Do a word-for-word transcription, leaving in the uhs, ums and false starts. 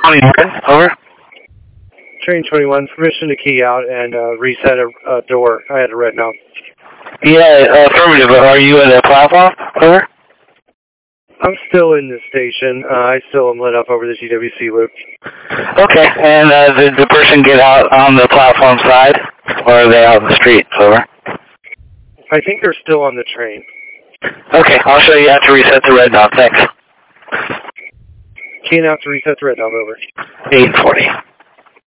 twenty-one, over. Train twenty-one, permission to key out and uh, reset a, a door. I had a red note. Yeah, uh, affirmative. Are you at a platform? Over. I'm still in the station. Uh, I still am lit up over the G W C loop. Okay, and uh, did the person get out on the platform side, or are they out in the street? Over. I think they're still on the train. Okay, I'll show you how to reset the red knob. Thanks. Keying out to reset the red knob, over. eight forty.